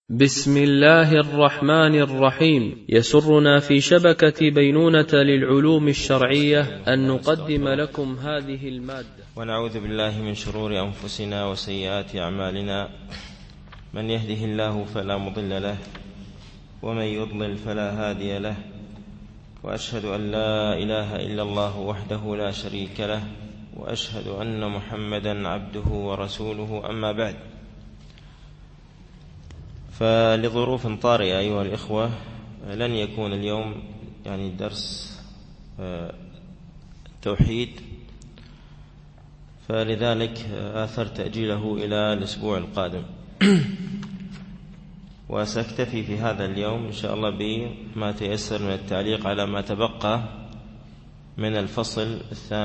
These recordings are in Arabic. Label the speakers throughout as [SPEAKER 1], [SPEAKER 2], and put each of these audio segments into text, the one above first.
[SPEAKER 1] بسم الله الرحمن الرحيم. يسرنا في شبكة بينونة للعلوم الشرعية أن نقدم لكم هذه المادة.
[SPEAKER 2] ونعوذ بالله من شرور أنفسنا وسيئات أعمالنا، من يهده الله فلا مضل له ومن يضلل فلا هادي له، وأشهد أن لا إله إلا الله وحده لا شريك له، وأشهد أن محمدا عبده ورسوله. أما بعد، فلظروف طارئة أيها الإخوة لن يكون اليوم درس توحيد، فلذلك آثر تأجيله إلى الأسبوع القادم. وسأكتفي في هذا اليوم إن شاء الله بما تيسر من التعليق على ما تبقى من الفصل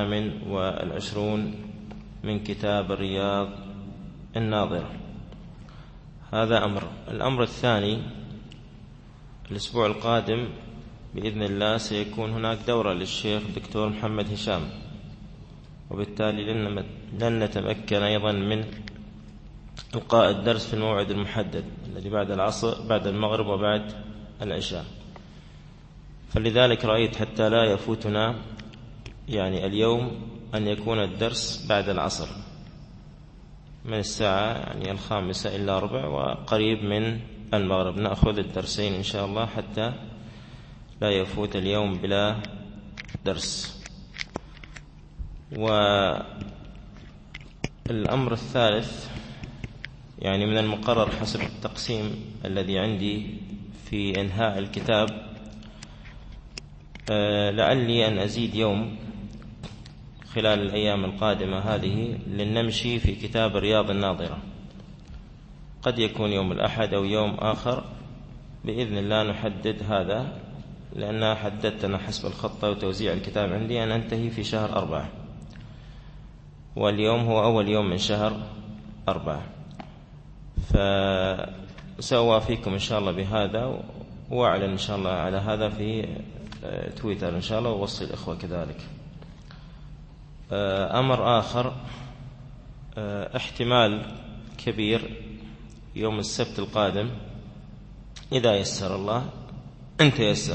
[SPEAKER 2] 28 من كتاب رياض الناظرة. هذا أمر. الأمر الثاني، الأسبوع القادم بإذن الله سيكون هناك دورة للشيخ الدكتور محمد هشام، وبالتالي لن نتمكن أيضا من إلقاء الدرس في الموعد المحدد الذي بعد العصر، بعد المغرب وبعد العشاء. فلذلك رأيت حتى لا يفوتنا اليوم أن يكون الدرس بعد العصر من الساعة 5 إلا ربع، وقريب من المغرب نأخذ الدرسين إن شاء الله حتى لا يفوت اليوم بلا درس. والأمر الثالث، من المقرر حسب التقسيم الذي عندي في إنهاء الكتاب لعلي أن أزيد يوم خلال الأيام القادمة هذه لنمشي في كتاب رياض الناظرة. قد يكون يوم الأحد أو يوم آخر بإذن الله نحدد هذا، لأنها حددت أنا حسب الخطة وتوزيع الكتاب عندي أن أنتهي في شهر 4، واليوم هو أول يوم من شهر 4. فسأوافيكم إن شاء الله بهذا، وأعلن إن شاء الله على هذا في تويتر إن شاء الله، ووصي الإخوة كذلك. أمر آخر، احتمال كبير يوم السبت القادم إذا يسر الله إن تيسر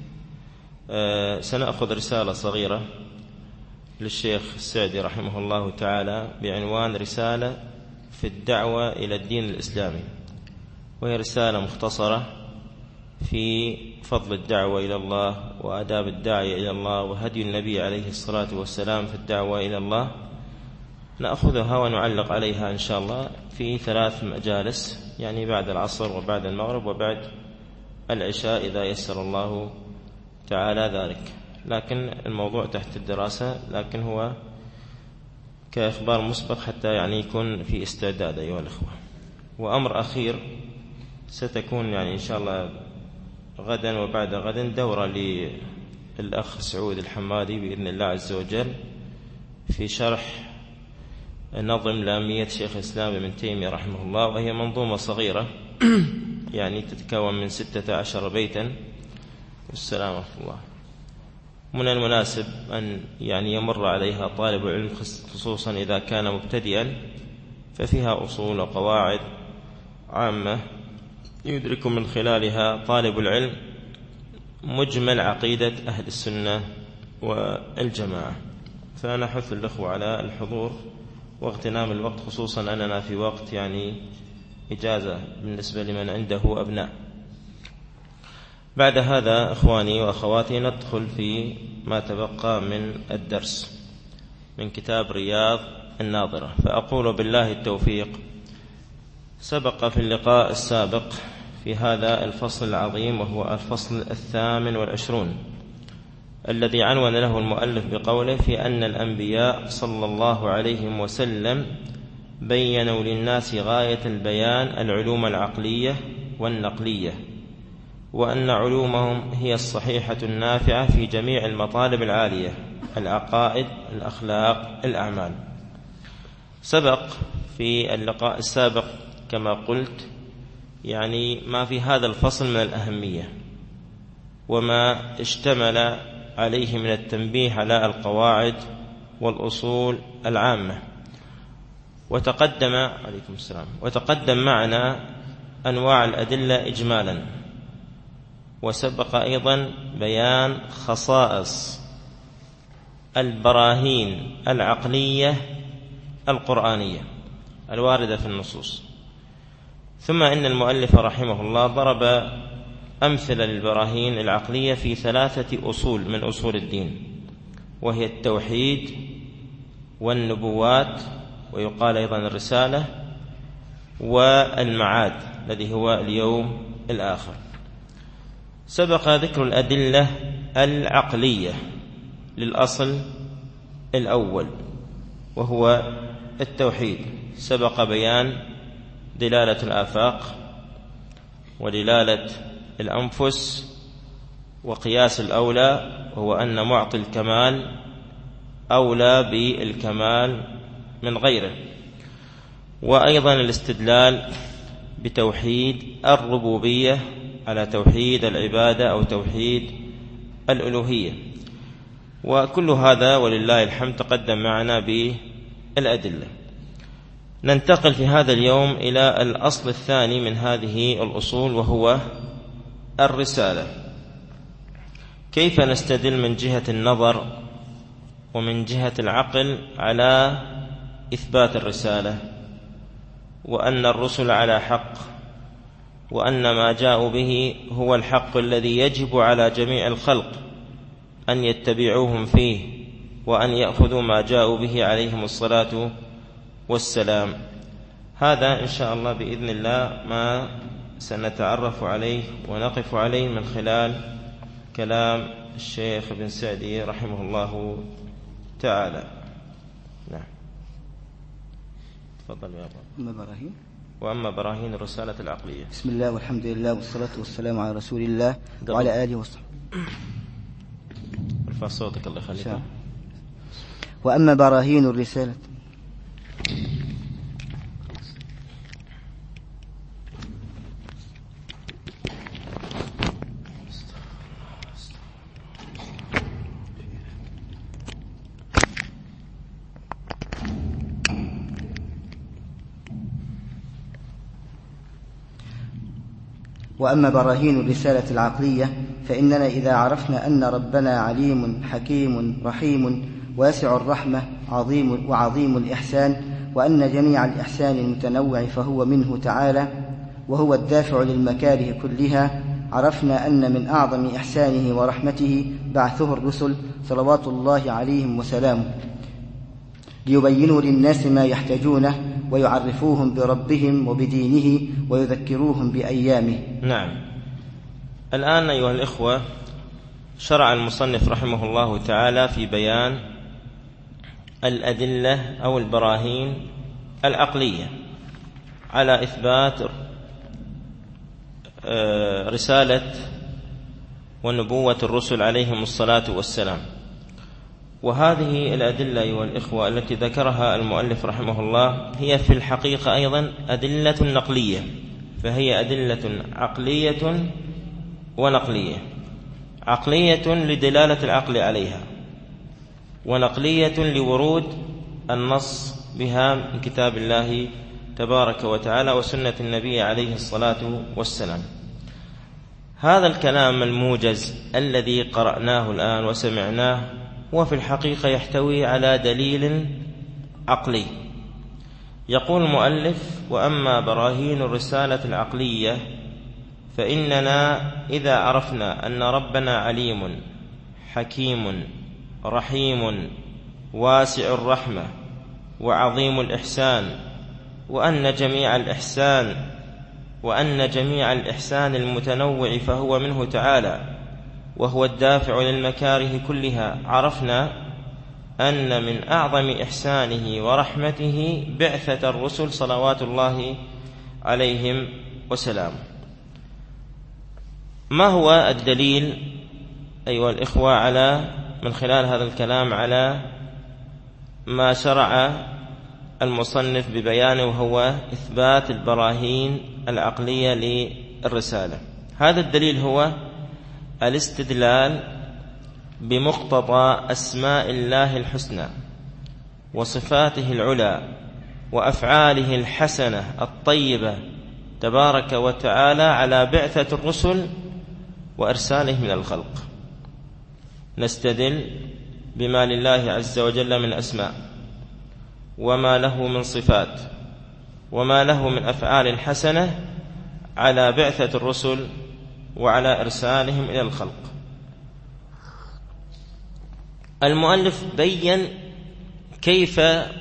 [SPEAKER 2] سنأخذ رسالة صغيرة للشيخ السعدي رحمه الله تعالى بعنوان رسالة في الدعوة إلى الدين الإسلامي، وهي رسالة مختصرة في فضل الدعوة إلى الله وآداب الداعية إلى الله وهدي النبي عليه الصلاة والسلام في الدعوة إلى الله. نأخذها ونعلق عليها إن شاء الله في 3 مجالس، بعد العصر وبعد المغرب وبعد العشاء إذا يسر الله تعالى ذلك. لكن الموضوع تحت الدراسة، لكن هو كإخبار مسبق حتى يكون في استعداد أيها الأخوة. وأمر أخير، ستكون إن شاء الله غدا وبعد غد دورة للأخ سعود الحمادي بإذن الله عز وجل في شرح نظم لامية شيخ الإسلام ابن تيمية رحمه الله، وهي منظومة صغيرة تتكون من 16 بيتا. والسلام عليكم الله. من المناسب أن يمر عليها طالب العلم، خصوصا إذا كان مبتدئا، ففيها أصول وقواعد عامة يدرك من خلالها طالب العلم مجمل عقيدة أهل السنة والجماعة. فأنا أحث الأخوة على الحضور واغتنام الوقت، خصوصا أننا في وقت إجازة بالنسبة لمن عنده أبناء. بعد هذا إخواني وأخواتي ندخل في ما تبقى من الدرس من كتاب رياض الناظرة. فأقول بالله التوفيق. سبق في اللقاء السابق في هذا الفصل العظيم، وهو الفصل 28 الذي عنون له المؤلف بقوله: في أن الأنبياء صلى الله عليه وسلم بيّنوا للناس غاية البيان العلوم العقلية والنقلية، وأن علومهم هي الصحيحة النافعة في جميع المطالب العالية: العقائد، الأخلاق، الأعمال. سبق في اللقاء السابق كما قلت ما في هذا الفصل من الأهمية، وما اشتمل عليه من التنبيه على القواعد والأصول العامة. وتقدم معنا أنواع الأدلة إجمالا، وسبق أيضا بيان خصائص البراهين العقلية القرآنية الواردة في النصوص. ثم إن المؤلف رحمه الله ضرب أمثلة للبراهين العقلية في 3 أصول من أصول الدين، وهي التوحيد والنبوات، ويقال أيضا الرسالة، والمعاد الذي هو اليوم الآخر. سبق ذكر الأدلة العقلية للأصل الأول وهو التوحيد، سبق بيان دلالة الآفاق ودلالة الأنفس وقياس الأولى، وهو أن معطي الكمال أولى بالكمال من غيره، وأيضا الاستدلال بتوحيد الربوبية على توحيد العبادة أو توحيد الألوهية. وكل هذا ولله الحمد تقدم معنا بالأدلة. ننتقل في هذا اليوم إلى الأصل الثاني من هذه الأصول، وهو الرسالة. كيف نستدل من جهة النظر ومن جهة العقل على إثبات الرسالة، وأن الرسل على حق، وأن ما جاءوا به هو الحق الذي يجب على جميع الخلق أن يتبعوهم فيه، وأن يأخذوا ما جاءوا به عليهم الصلاة والسلام. هذا إن شاء الله بإذن الله ما سنتعرف عليه ونقف عليه من خلال كلام الشيخ ابن سعدي رحمه الله تعالى. نعم، تفضل يا أبو. وأما براهين الرسالة العقلية.
[SPEAKER 3] بسم الله والحمد لله والصلاة والسلام على رسول الله وعلى آله وصحبه.
[SPEAKER 2] ارفع صوتك الله يخليك.
[SPEAKER 3] وأما براهين الرسالة وأما براهين الرسالة العقلية فإننا إذا عرفنا أن ربنا عليم حكيم رحيم واسع الرحمة وعظيم الإحسان، وأن جميع الإحسان المتنوع فهو منه تعالى وهو الدافع للمكاره كلها، عرفنا أن من أعظم إحسانه ورحمته بعثه الرسل صلوات الله عليهم وسلامه ليبينوا للناس ما يحتاجونه ويعرفوهم بربهم وبدينه ويذكروهم بأيامه.
[SPEAKER 2] نعم. الآن أيها الإخوة شرع المصنف رحمه الله تعالى في بيان الأدلة أو البراهين العقلية على إثبات رسالة ونبوة الرسل عليهم الصلاة والسلام. وهذه الأدلة أيها الإخوة التي ذكرها المؤلف رحمه الله هي في الحقيقة أيضا أدلة نقلية، فهي أدلة عقلية ونقلية. عقلية لدلالة العقل عليها، ونقلية لورود النص بها من كتاب الله تبارك وتعالى وسنة النبي عليه الصلاة والسلام. هذا الكلام الموجز الذي قرأناه الآن وسمعناه وفي الحقيقة يحتوي على دليل عقلي. يقول المؤلف: وأما براهين الرسالة العقلية فإننا إذا عرفنا أن ربنا عليم حكيم رحيم واسع الرحمة وعظيم الإحسان، وأن جميع الإحسان المتنوع فهو منه تعالى وهو الدافع للمكاره كلها، عرفنا أن من أعظم إحسانه ورحمته بعثة الرسل صلوات الله عليهم وسلامه. ما هو الدليل أيها الإخوة على من خلال هذا الكلام على ما شرع المصنف ببيانه وهو إثبات البراهين العقلية للرسالة؟ هذا الدليل هو الاستدلال بمقتضى أسماء الله الحسنى وصفاته العلى وأفعاله الحسنة الطيبة تبارك وتعالى على بعثة الرسل وإرساله من الخلق. نستدل بما لله عز وجل من أسماء، وما له من صفات، وما له من أفعال حسنة على بعثة الرسل وعلى إرسالهم إلى الخلق. المؤلف بين كيف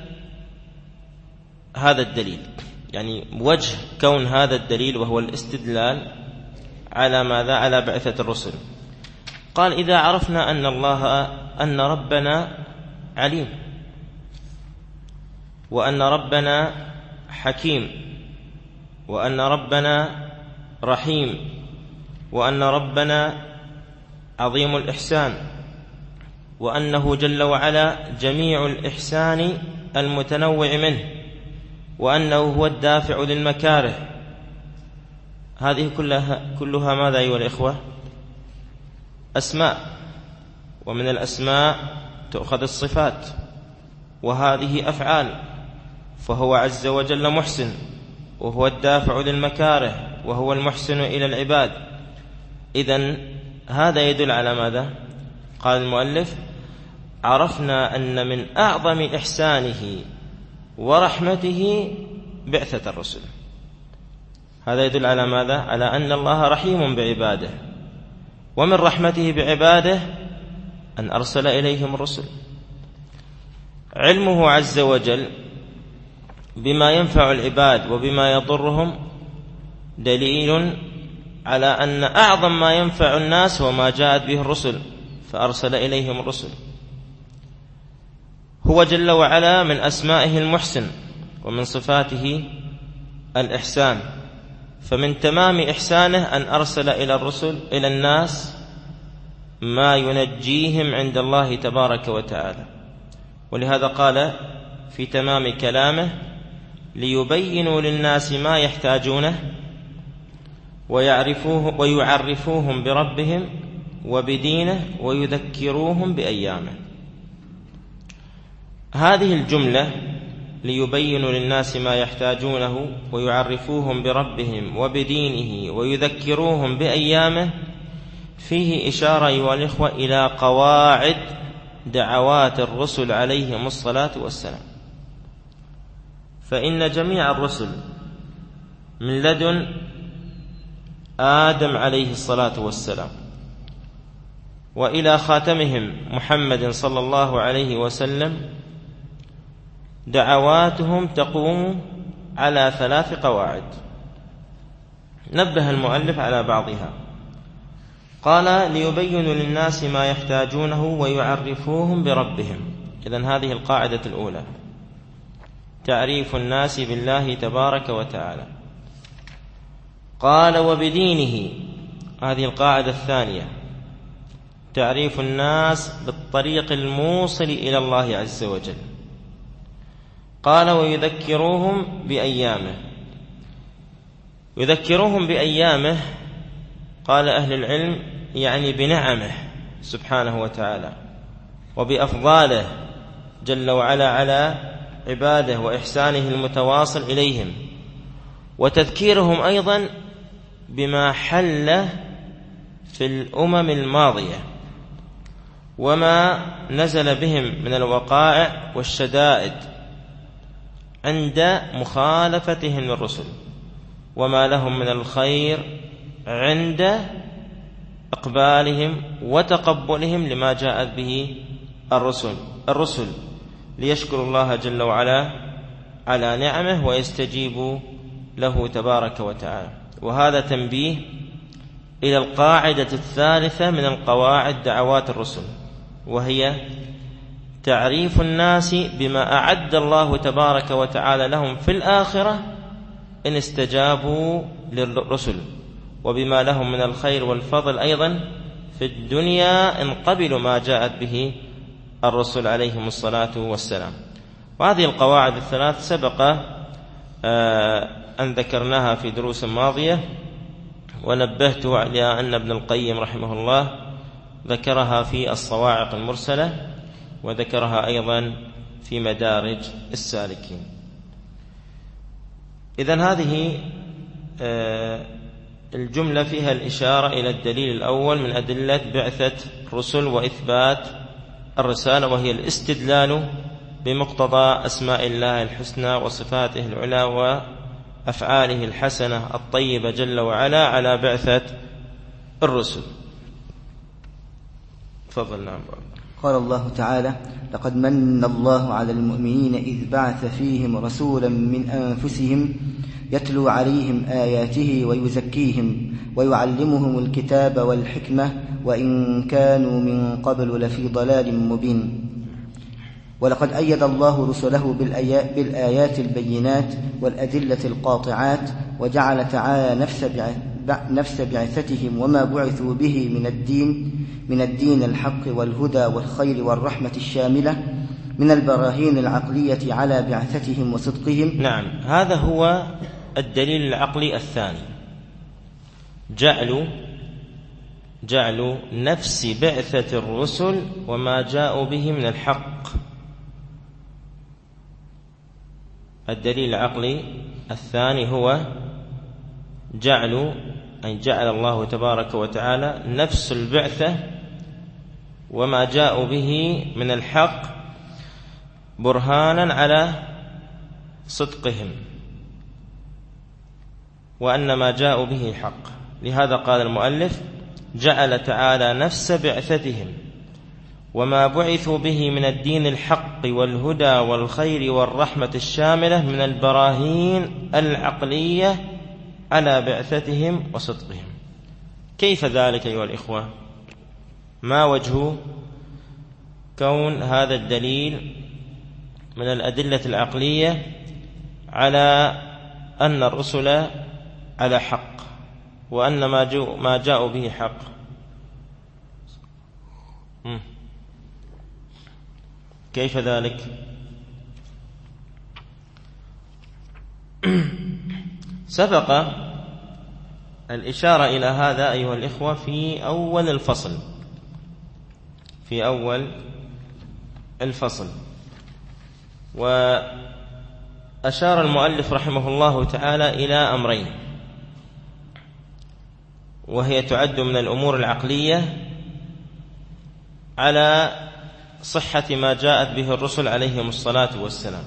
[SPEAKER 2] هذا الدليل، يعني وجه كون هذا الدليل وهو الاستدلال على ماذا؟ على بعثة الرسل. قال: إذا عرفنا أن ربنا عليم، وأن ربنا حكيم، وأن ربنا رحيم، وأن ربنا عظيم الإحسان، وأنه جل وعلا جميع الإحسان المتنوع منه، وأنه هو الدافع للمكاره. هذه كلها ماذا أيها الإخوة؟ أسماء، ومن الأسماء تؤخذ الصفات، وهذه أفعال. فهو عز وجل محسن، وهو الدافع للمكاره، وهو المحسن إلى العباد. إذن هذا يدل على ماذا؟ قال المؤلف: عرفنا أن من أعظم إحسانه ورحمته بعثة الرسل. هذا يدل على ماذا؟ على أن الله رحيم بعباده، ومن رحمته بعباده أن أرسل إليهم الرسل. علمه عز وجل بما ينفع العباد وبما يضرهم دليل على أن أعظم ما ينفع الناس هو ما جاءت به الرسل، فأرسل إليهم الرسل. هو جل وعلا من أسمائه المحسن، ومن صفاته الإحسان، فمن تمام إحسانه أن أرسل إلى الرسل إلى الناس ما ينجيهم عند الله تبارك وتعالى. ولهذا قال في تمام كلامه: ليبينوا للناس ما يحتاجونه ويعرفوهم بربهم وبدينه ويذكروهم بأيامه. هذه الجملة ليبينوا للناس ما يحتاجونه ويعرفوهم بربهم وبدينه ويذكروهم بأيامه فيه إشارة أيها الإخوة إلى قواعد دعوات الرسل عليهم الصلاة والسلام. فإن جميع الرسل من لدن آدم عليه الصلاة والسلام وإلى خاتمهم محمد صلى الله عليه وسلم دعواتهم تقوم على 3 قواعد. نبه المؤلف على بعضها. قال: ليبينوا للناس ما يحتاجونه ويعرفوهم بربهم. إذن هذه القاعدة الأولى، تعريف الناس بالله تبارك وتعالى. قال: وبدينه. هذه القاعدة الثانية، تعريف الناس بالطريق الموصل إلى الله عز وجل. قال: ويذكروهم بأيامه. يذكروهم بأيامه، قال أهل العلم، يعني بنعمه سبحانه وتعالى وبأفضاله جل وعلا على عباده وإحسانه المتواصل إليهم، وتذكيرهم أيضا بما حل في الأمم الماضية وما نزل بهم من الوقائع والشدائد عند مخالفتهم للرسل، وما لهم من الخير عند إقبالهم وتقبلهم لما جاءت به الرسل ليشكروا الله جل وعلا على نعمه ويستجيبوا له تبارك وتعالى. وهذا تنبيه إلى القاعدة الثالثة من القواعد دعوات الرسل، وهي تعريف الناس بما أعد الله تبارك وتعالى لهم في الآخرة إن استجابوا للرسل، وبما لهم من الخير والفضل أيضا في الدنيا إن قبلوا ما جاءت به الرسل عليهم الصلاة والسلام. وهذه القواعد الثلاث سبق أن ذكرناها في دروس ماضية، ونبهت على أن ابن القيم رحمه الله ذكرها في الصواعق المرسلة، وذكرها أيضا في مدارج السالكين. إذن هذه الجملة فيها الإشارة إلى الدليل الأول من أدلة بعثة الرسل وإثبات الرسالة، وهي الاستدلال بمقتضى أسماء الله الحسنى وصفاته العلى وأفعاله الحسنة الطيبة جل وعلا على بعثة الرسل. تفضل. نعم.
[SPEAKER 3] قال الله تعالى: لقد من الله على المؤمنين إذ بعث فيهم رسولا من أنفسهم يتلو عليهم آياته ويزكيهم ويعلمهم الكتاب والحكمة وإن كانوا من قبل لفي ضلال مبين. ولقد أيد الله رسله بالآيات البينات والأدلة القاطعات، وجعل تعالى نفس بعثتهم وما بعثوا به من الدين الحق والهدى والخير والرحمة الشاملة من البراهين العقلية على بعثتهم وصدقهم.
[SPEAKER 2] نعم، هذا هو الدليل العقلي الثاني، جعلوا نفس بعثة الرسل وما جاءوا به من الحق. الدليل العقلي الثاني هو جعل الله تبارك وتعالى نفس البعثة وما جاءوا به من الحق برهانا على صدقهم وأن ما جاءوا به حق. لهذا قال المؤلف: جعل تعالى نفس بعثتهم وما بعثوا به من الدين الحق والهدى والخير والرحمة الشاملة من البراهين العقلية على بعثتهم وصدقهم. كيف ذلك أيها الإخوة؟ ما وجه كون هذا الدليل من الأدلة العقلية على أن الرسل على حق وأن ما جاءوا به حق؟ كيف ذلك؟ سبق الإشارة إلى هذا أيها الإخوة في أول الفصل، وأشار المؤلف رحمه الله تعالى إلى أمرين، وهي تعد من الأمور العقلية على صحة ما جاءت به الرسل عليهم الصلاة والسلام.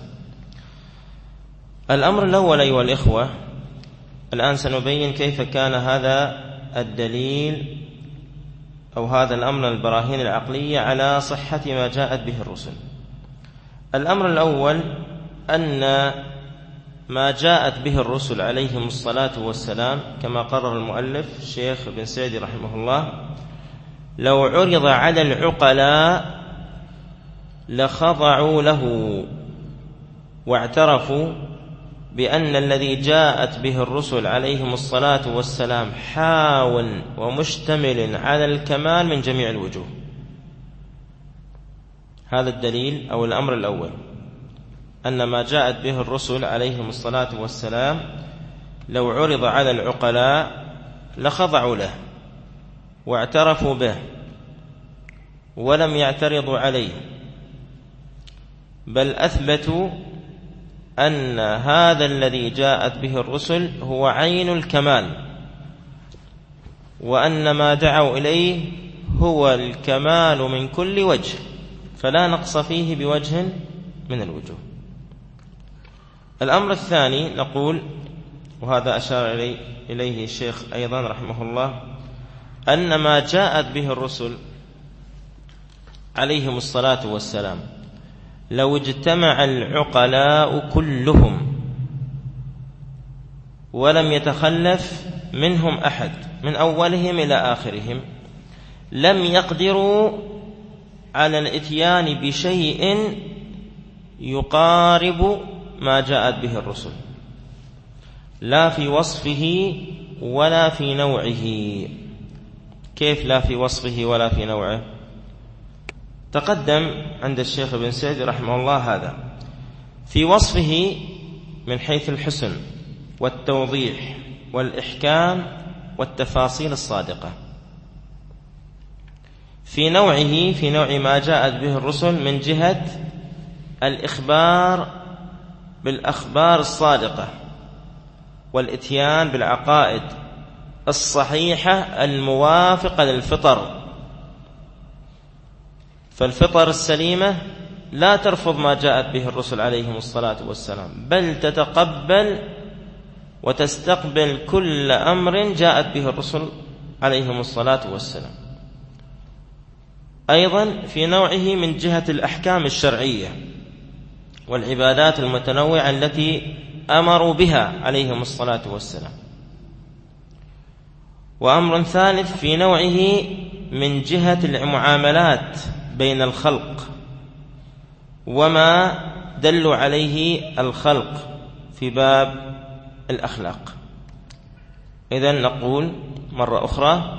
[SPEAKER 2] الأمر الأول أيها الإخوة، الآن سنبين كيف كان هذا الدليل أو هذا الأمر البراهين العقلية على صحة ما جاءت به الرسل. الأمر الأول أن ما جاءت به الرسل عليهم الصلاة والسلام كما قرر المؤلف الشيخ بن سعدي رحمه الله، لو عرض على العقلاء لخضعوا له واعترفوا بأن الذي جاءت به الرسل عليهم الصلاة والسلام حاو ومشتمل على الكمال من جميع الوجوه. هذا الدليل أو الأمر الأول، أن ما جاءت به الرسل عليهم الصلاة والسلام لو عرض على العقلاء لخضعوا له واعترفوا به ولم يعترضوا عليه، بل أثبتوا أن هذا الذي جاءت به الرسل هو عين الكمال، وأن ما دعوا إليه هو الكمال من كل وجه، فلا نقص فيه بوجه من الوجوه. الأمر الثاني نقول، وهذا أشار إليه الشيخ أيضا رحمه الله، أن ما جاءت به الرسل عليهم الصلاة والسلام لو اجتمع العقلاء كلهم ولم يتخلف منهم أحد من أولهم إلى آخرهم لم يقدروا على الإتيان بشيء يقارب ما جاءت به الرسل، لا في وصفه ولا في نوعه. كيف لا في وصفه ولا في نوعه؟ تقدم عند الشيخ بن سعدي رحمه الله هذا في وصفه من حيث الحسن والتوضيح والإحكام والتفاصيل الصادقة، في نوعه في نوع ما جاءت به الرسل من جهة الإخبار بالأخبار الصادقة والإتيان بالعقائد الصحيحة الموافقة للفطر. فالفطر السليمة لا ترفض ما جاءت به الرسل عليهم الصلاة والسلام، بل تتقبل وتستقبل كل أمر جاءت به الرسل عليهم الصلاة والسلام. أيضا في نوعه من جهة الأحكام الشرعية والعبادات المتنوعة التي أمروا بها عليهم الصلاة والسلام. وأمر ثالث في نوعه من جهة المعاملات بين الخلق وما دلوا عليه الخلق في باب الأخلاق. إذن نقول مرة أخرى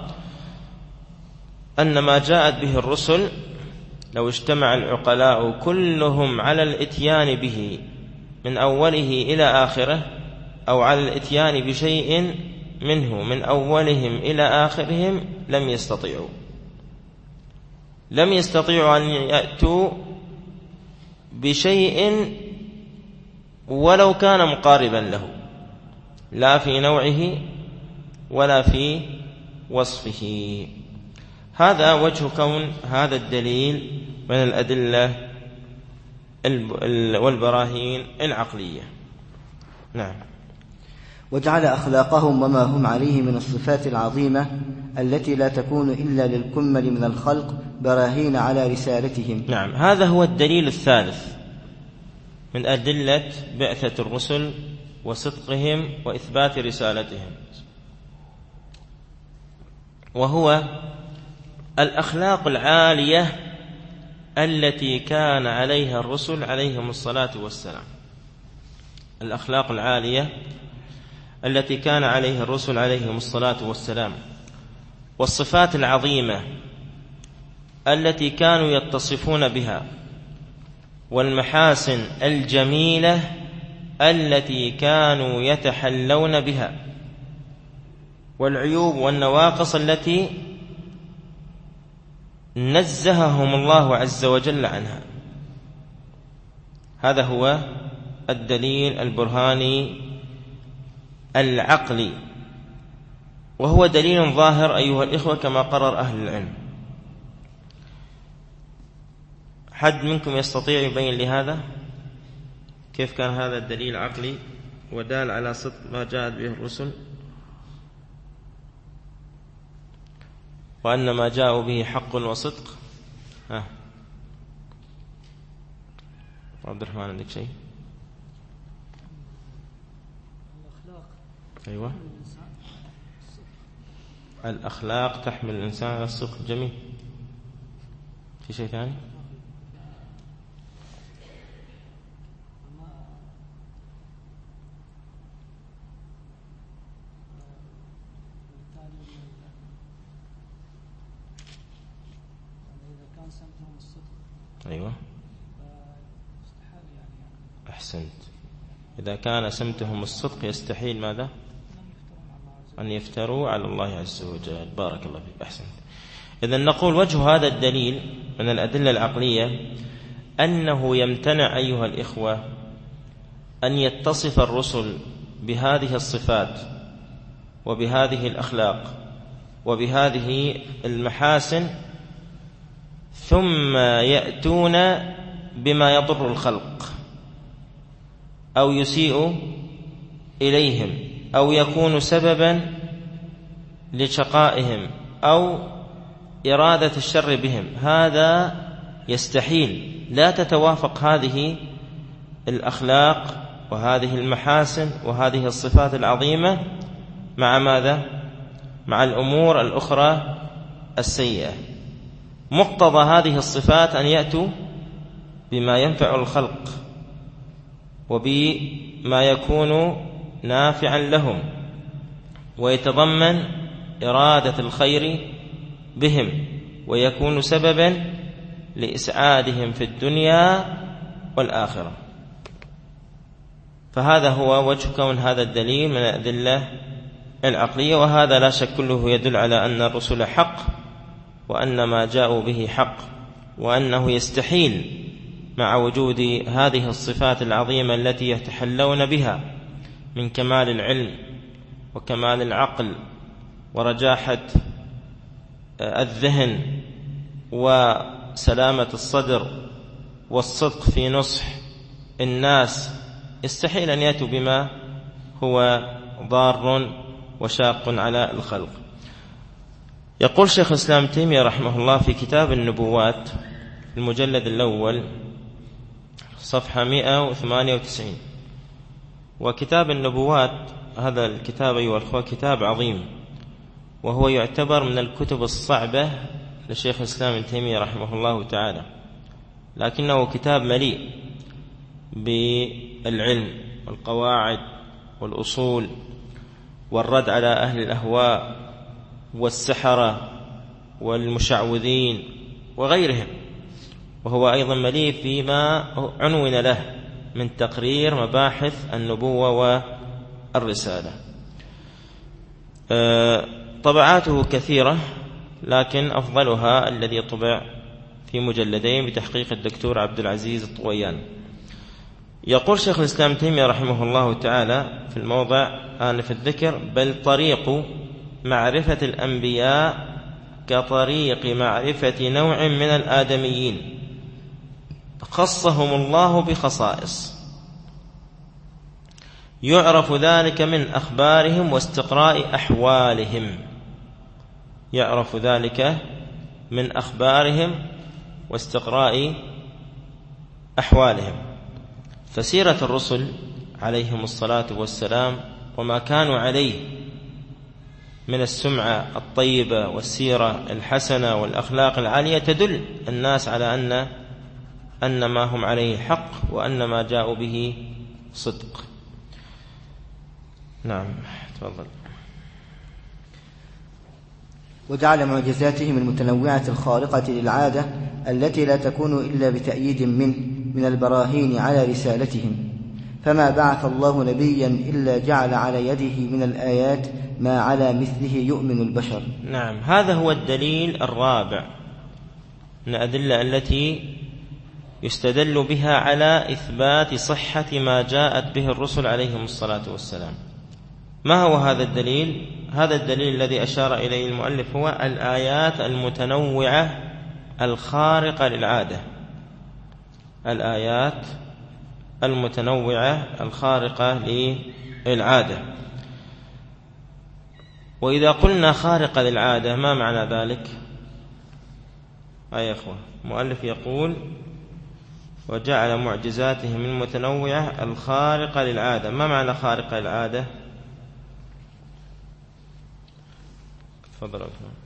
[SPEAKER 2] أن ما جاءت به الرسل لو اجتمع العقلاء كلهم على الإتيان به من أوله إلى آخره، أو على الإتيان بشيء منه من أولهم إلى آخرهم، لم يستطيعوا أن يأتوا بشيء ولو كان مقاربا له، لا في نوعه ولا في وصفه. هذا وجه كون هذا الدليل من الأدلة والبراهين العقلية. نعم.
[SPEAKER 3] وجعل أخلاقهم وما هم عليه من الصفات العظيمة التي لا تكون إلا للكمل من الخلق براهين على رسالتهم.
[SPEAKER 2] نعم، هذا هو الدليل الثالث من أدلة بعثة الرسل وصدقهم وإثبات رسالتهم، وهو الأخلاق العالية التي كان عليها الرسل عليهم الصلاة والسلام. الأخلاق العالية التي كان عليها الرسل عليهم الصلاة والسلام، والصفات العظيمة التي كانوا يتصفون بها، والمحاسن الجميلة التي كانوا يتحلون بها، والعيوب والنواقص التي نزههم الله عز وجل عنها. هذا هو الدليل البرهاني العقلي، وهو دليل ظاهر أيها الإخوة كما قرر أهل العلم. حد منكم يستطيع يبين لي هذا؟ كيف كان هذا الدليل عقلي ودال على صدق ما جاءت به الرسل، وأن ما جاءوا به حق وصدق؟ عبد الرحمن عندك شيء؟ أيوة، الأخلاق تحمل الإنسان على الصدق. جميل. في شيء ثاني؟ أيوة، أحسنت. إذا كان سمتهم الصدق يستحيل ماذا؟ أن يفتروا على الله عز وجل. بارك الله فيك، أحسنت. إذن نقول وجه هذا الدليل من الأدلة العقلية أنه يمتنع أيها الإخوة أن يتصف الرسل بهذه الصفات وبهذه الأخلاق وبهذه المحاسن ثم يأتون بما يضر الخلق أو يسيء إليهم أو يكون سببا لشقائهم أو إرادة الشر بهم. هذا يستحيل، لا تتوافق هذه الأخلاق وهذه المحاسن وهذه الصفات العظيمة مع ماذا؟ مع الأمور الأخرى السيئة. مقتضى هذه الصفات أن يأتوا بما ينفع الخلق وبما يكون نافعا لهم ويتضمن إرادة الخير بهم ويكون سببا لإسعادهم في الدنيا والآخرة. فهذا هو وجه كون هذا الدليل من الأدلة العقلية، وهذا لا شك كله يدل على أن الرسل حق وأن ما جاءوا به حق، وأنه يستحيل مع وجود هذه الصفات العظيمة التي يتحلون بها من كمال العلم وكمال العقل ورجاحة الذهن وسلامة الصدر والصدق في نصح الناس، يستحيل أن يأتوا بما هو ضار وشاق على الخلق. يقول شيخ الإسلام ابن تيمية رحمه الله في كتاب النبوات المجلد الأول صفحة 198: وكتاب النبوات هذا الكتاب أيها الأخوة كتاب عظيم، وهو يعتبر من الكتب الصعبة لشيخ الإسلام ابن تيمية رحمه الله تعالى، لكنه كتاب مليء بالعلم والقواعد والأصول والرد على أهل الأهواء والسحرة والمشعوذين وغيرهم، وهو أيضا مليء فيما عنون له من تقرير مباحث النبوة والرسالة. طبعاته كثيرة، لكن أفضلها الذي طبع في مجلدين بتحقيق الدكتور عبد العزيز الطويان. يقول شيخ الإسلام ابن تيمية رحمه الله تعالى في الموضع آنف الذكر: بل طريق معرفة الأنبياء كطريق معرفة نوع من الآدميين خصهم الله بخصائص، يعرف ذلك من أخبارهم واستقراء أحوالهم. يعرف ذلك من أخبارهم واستقراء أحوالهم. فسيرة الرسل عليهم الصلاة والسلام وما كانوا عليه من السمعة الطيبة والسيرة الحسنة والأخلاق العالية تدل الناس على أن ما هم عليه حق، وأن ما جاءوا به صدق. نعم، تفضل.
[SPEAKER 3] وجعل معجزاتهم المتنوعة الخارقة للعادة التي لا تكون إلا بتأييد من البراهين على رسالتهم، فما بعث الله نبيا إلا جعل على يده من الآيات ما على مثله يؤمن البشر.
[SPEAKER 2] نعم، هذا هو الدليل الرابع من الأدلة التي يستدل بها على إثبات صحة ما جاءت به الرسل عليهم الصلاة والسلام. ما هو هذا الدليل؟ هذا الدليل الذي أشار إليه المؤلف هو الآيات المتنوعة الخارقة للعادة. الآيات المتنوعة الخارقة للعادة. وإذا قلنا خارقة للعادة ما معنى ذلك؟ يا أخوة، المؤلف يقول: وجعل معجزاتهم المتنوعة الخارقة للعادة. ما معنى خارقة للعادة؟ تفضل.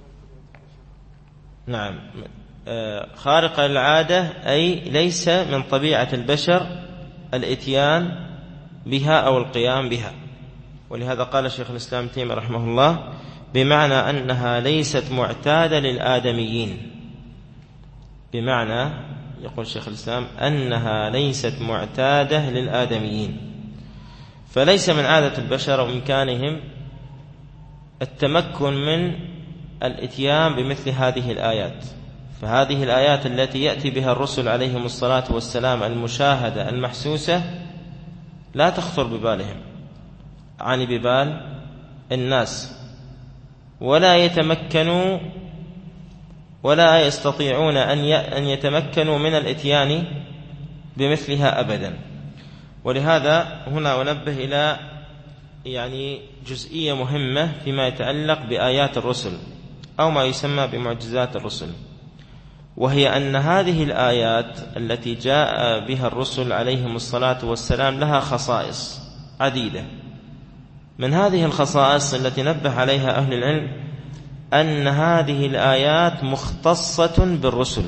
[SPEAKER 2] نعم، خارقة للعادة أي ليس من طبيعة البشر الإتيان بها أو القيام بها. ولهذا قال شيخ الإسلام ابن تيمية رحمه الله: بمعنى أنها ليست معتادة للآدميين. بمعنى، يقول شيخ الإسلام، أنها ليست معتادة للآدميين، فليس من عادة البشر وإمكانهم التمكن من الإتيان بمثل هذه الآيات. فهذه الآيات التي يأتي بها الرسل عليهم الصلاة والسلام المشاهدة المحسوسة لا تخطر ببالهم، عن ببال الناس، ولا يتمكنوا ولا يستطيعون أن يتمكنوا من الإتيان بمثلها أبدا. ولهذا هنا أنبه إلى جزئية مهمة فيما يتعلق بآيات الرسل أو ما يسمى بمعجزات الرسل، وهي أن هذه الآيات التي جاء بها الرسل عليهم الصلاة والسلام لها خصائص عديدة. من هذه الخصائص التي نبه عليها أهل العلم أن هذه الآيات مختصة بالرسل.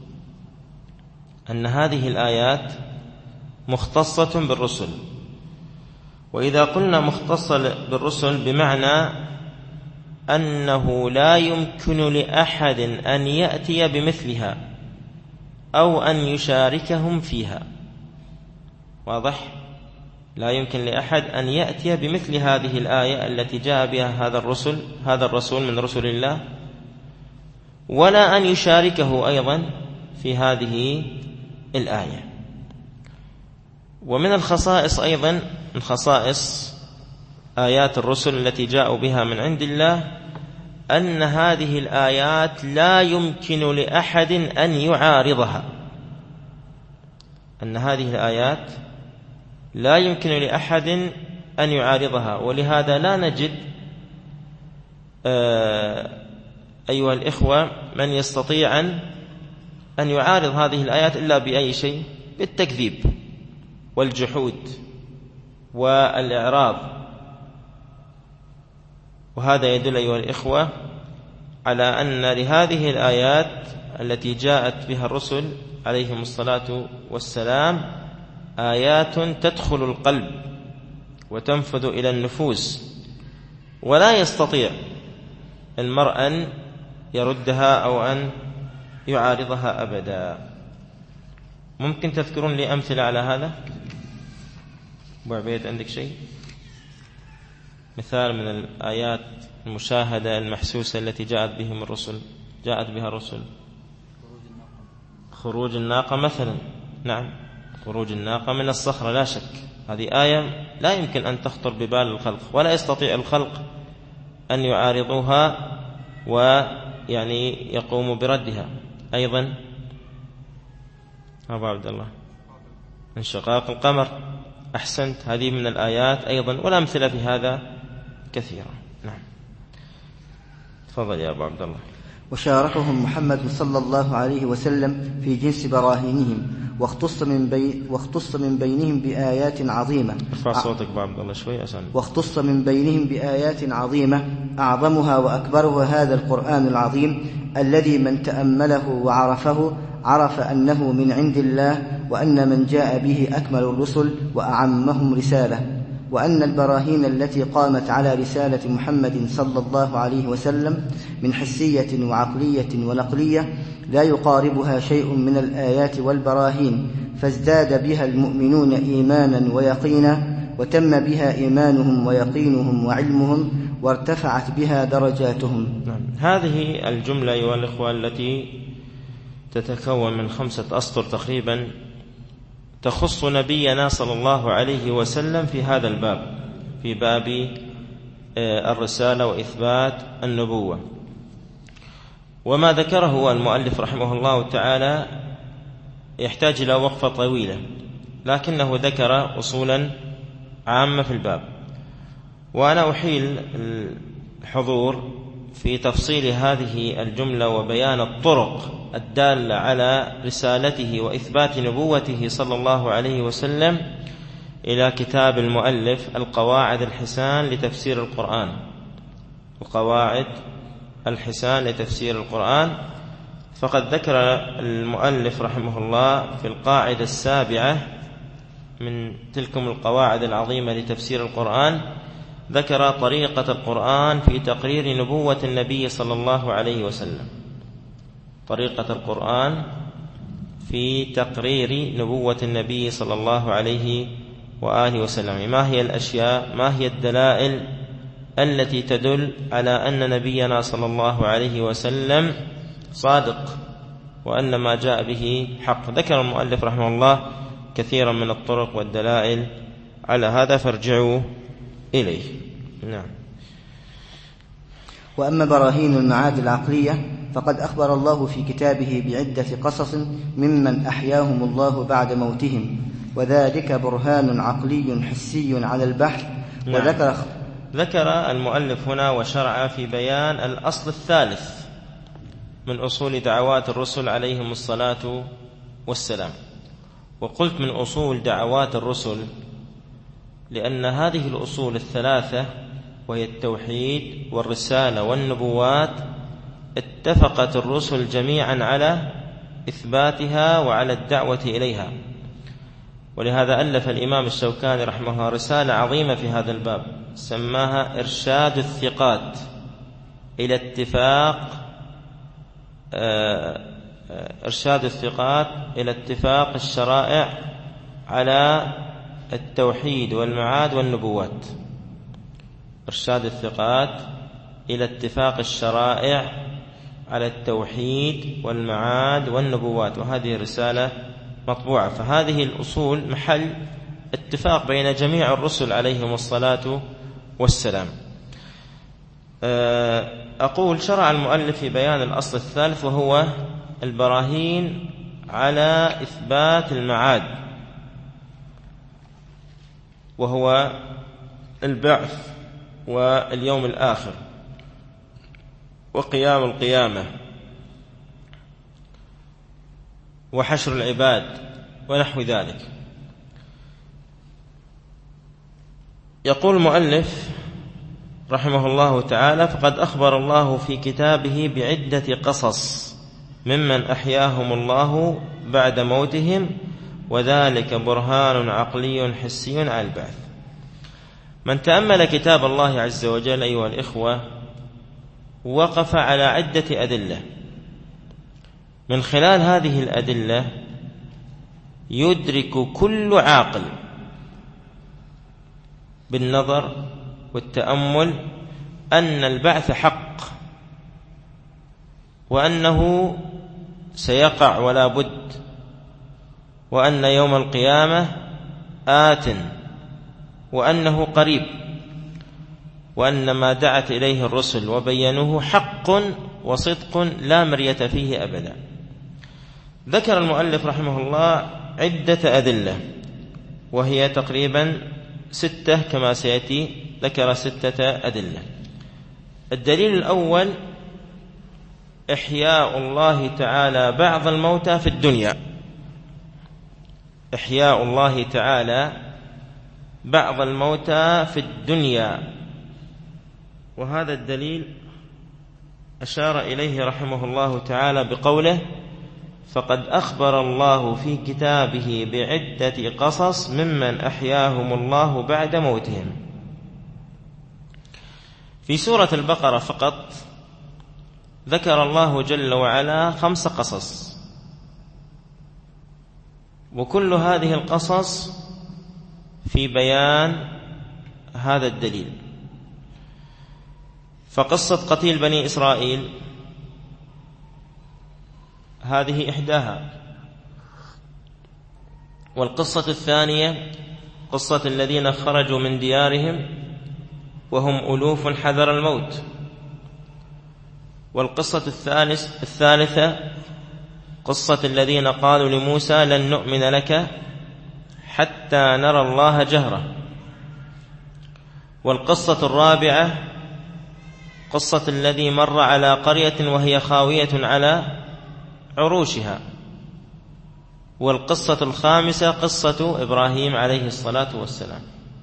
[SPEAKER 2] أن هذه الآيات مختصة بالرسل. وإذا قلنا مختصة بالرسل بمعنى أنه لا يمكن لأحد أن يأتي بمثلها أو أن يشاركهم فيها. واضح؟ لا يمكن لأحد أن يأتي بمثل هذه الآية التي جاء بها هذا الرسول من رسل الله، ولا أن يشاركه أيضا في هذه الآية. ومن الخصائص أيضا، من خصائص آيات الرسل التي جاءوا بها من عند الله أن هذه الآيات لا يمكن لأحد أن يعارضها، أن هذه الآيات لا يمكن لأحد أن يعارضها. ولهذا لا نجد أيها الإخوة من يستطيع أن يعارض هذه الآيات إلا بأي شيء؟ بالتكذيب والجحود والإعراض. وهذا يدل أيها الإخوة على أن لهذه الآيات التي جاءت بها الرسل عليهم الصلاة والسلام آيات تدخل القلب وتنفذ إلى النفوس، ولا يستطيع المرء أن يردها أو أن يعارضها أبدا. ممكن تذكرون لي أمثلة على هذا؟ أبو عبيد عندك شيء؟ مثال من الآيات المشاهدة المحسوسة التي جاءت بها الرسل. خروج الناقة مثلا. نعم، خروج الناقة من الصخرة لا شك، هذه آية لا يمكن أن تخطر ببال الخلق، ولا يستطيع الخلق أن يعارضوها ويعني يقوموا بردها. أيضا أبو عبد الله انشقاق القمر، أحسنت، هذه من الآيات أيضا، والأمثلة في هذا كثيرة. نعم، تفضل يا أبو عبد الله.
[SPEAKER 3] وشاركهم محمد صلى الله عليه وسلم في جنس براهينهم، واختص من بينهم بآيات عظيمة.
[SPEAKER 2] ارفع صوتك أبو عبد الله شوي عشان.
[SPEAKER 3] واختص من بينهم بآيات عظيمة أعظمها وأكبرها هذا القرآن العظيم، الذي من تأمله وعرفه عرف أنه من عند الله، وأن من جاء به أكمل الرسل وأعمهم رسالة، وأن البراهين التي قامت على رسالة محمد صلى الله عليه وسلم من حسية وعقلية ونقلية لا يقاربها شيء من الآيات والبراهين، فازداد بها المؤمنون إيمانا ويقينا، وتم بها إيمانهم ويقينهم وعلمهم، وارتفعت بها درجاتهم.
[SPEAKER 2] هذه الجملة أيها الإخوة التي تتكون من 5 أسطر تقريبا تخص نبينا صلى الله عليه وسلم في هذا الباب، في باب الرسالة وإثبات النبوة. وما ذكره المؤلف رحمه الله تعالى يحتاج إلى وقفة طويلة، لكنه ذكر أصولا عامة في الباب. وأنا أحيل الحضور في تفصيل هذه الجملة وبيان الطرق الدالة على رسالته وإثبات نبوته صلى الله عليه وسلم إلى كتاب المؤلف القواعد الحسان لتفسير القرآن. القواعد الحسان لتفسير القرآن. فقد ذكر المؤلف رحمه الله في القاعدة 7 من تلكم القواعد العظيمة لتفسير القرآن، ذكر طريقة القرآن في تقرير نبوة النبي صلى الله عليه وسلم. طريقة القرآن في تقرير نبوة النبي صلى الله عليه وآله وسلم. ما هي الأشياء، ما هي الدلائل التي تدل على أن نبينا صلى الله عليه وسلم صادق وأن ما جاء به حق. ذكر المؤلف رحمه الله كثيرا من الطرق والدلائل على هذا، فارجعوا إليه. نعم.
[SPEAKER 3] وأما براهين المعاد العقلية فقد أخبر الله في كتابه بعدة قصص ممن أحياهم الله بعد موتهم، وذلك برهان عقلي حسي على البحث.
[SPEAKER 2] نعم. ذكر المؤلف هنا وشرع في بيان الأصل الثالث من أصول دعوات الرسل عليهم الصلاة والسلام. وقلت من أصول دعوات الرسل لأن هذه الأصول الثلاثة وهي التوحيد والرسالة والنبوات اتفقت الرسل جميعا على إثباتها وعلى الدعوة إليها. ولهذا ألف الإمام الشوكاني رحمه الله رسالة عظيمة في هذا الباب سماها إرشاد الثقات إلى اتفاق الشرائع على التوحيد والمعاد والنبوات. إرشاد الثقات إلى اتفاق الشرائع على التوحيد والمعاد والنبوات، وهذه الرسالة مطبوعة. فهذه الأصول محل اتفاق بين جميع الرسل عليهم الصلاة والسلام. أقول شرع المؤلف في بيان الأصل الثالث، وهو البراهين على إثبات المعاد، وهو البعث واليوم الآخر وقيام القيامة وحشر العباد ونحو ذلك. يقول المؤلف رحمه الله تعالى: فقد أخبر الله في كتابه بعدة قصص ممن أحياهم الله بعد موتهم، وذلك برهان عقلي حسي على البعث. من تأمل كتاب الله عز وجل أيها الإخوة وقف على عدة أدلة، من خلال هذه الأدلة يدرك كل عاقل بالنظر والتأمل أن البعث حق، وأنه سيقع ولا بد، وأن يوم القيامة آت، وأنه قريب، وأن ما دعت إليه الرسل وبينوه حق وصدق لا مرية فيه أبدا. ذكر المؤلف رحمه الله عدة أدلة، وهي تقريبا 6 كما سيأتي. ذكر 6 أدلة. الدليل الأول: إحياء الله تعالى بعض الموتى في الدنيا. إحياء الله تعالى بعض الموتى في الدنيا، وهذا الدليل أشار إليه رحمه الله تعالى بقوله: فقد أخبر الله في كتابه بعدة قصص ممن أحياهم الله بعد موتهم. في سورة البقرة فقط ذكر الله جل وعلا 5 قصص، وكل هذه القصص في بيان هذا الدليل. فقصة قتيل بني إسرائيل هذه إحداها، والقصة الثانية قصة الذين خرجوا من ديارهم وهم ألوف حذر الموت، والقصة الثالثة قصة الذين قالوا لموسى: لن نؤمن لك حتى نرى الله جهرة. والقصة الرابعة قصة الذي مر على قرية وهي خاوية على عروشها. والقصة الخامسة قصة إبراهيم عليه الصلاة والسلام.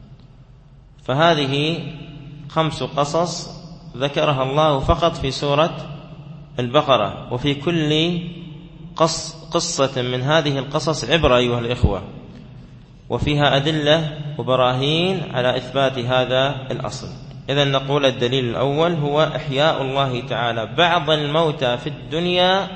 [SPEAKER 2] فهذه 5 قصص ذكرها الله فقط في سورة البقرة، وفي كل قصة من هذه القصص عبرة أيها الإخوة، وفيها أدلة وبراهين على إثبات هذا الأصل. إذن نقول الدليل الأول هو إحياء الله تعالى بعض الموتى في الدنيا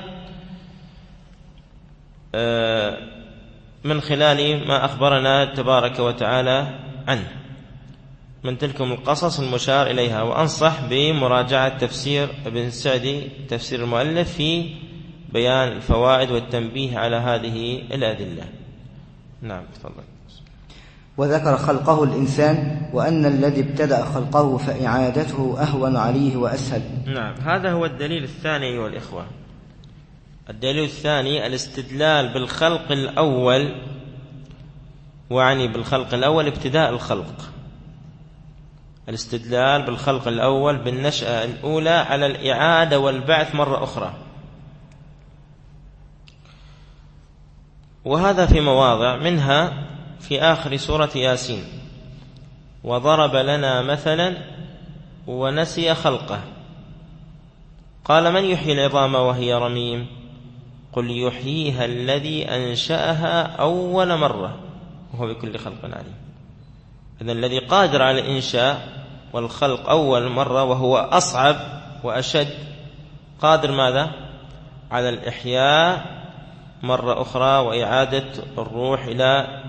[SPEAKER 2] من خلال ما أخبرنا تبارك وتعالى عنه من تلكم القصص المشار إليها. وأنصح بمراجعة تفسير ابن سعدي تفسير المؤلف في بيان الفوائد والتنبيه على هذه الأدلة. نعم تفضل.
[SPEAKER 3] وذكر خلقه الإنسان، وأن الذي ابتدأ خلقه فإعادته أهون عليه وأسهل.
[SPEAKER 2] نعم، هذا هو الدليل الثاني أيها الإخوة. الدليل الثاني الاستدلال بالخلق الأول، وعني بالخلق الأول ابتداء الخلق، الاستدلال بالخلق الأول بالنشأة الأولى على الإعادة والبعث مرة أخرى. وهذا في مواضع، منها في آخر سورة ياسين: وضرب لنا مثلا ونسي خلقه قال من يحيي العظام وهي رميم قل يحييها الذي أنشأها أول مرة وهو بكل خلق عليم. إذن الذي قادر على الإنشاء والخلق أول مرة وهو أصعب وأشد، قادر ماذا؟ على الإحياء مرة أخرى وإعادة الروح إلى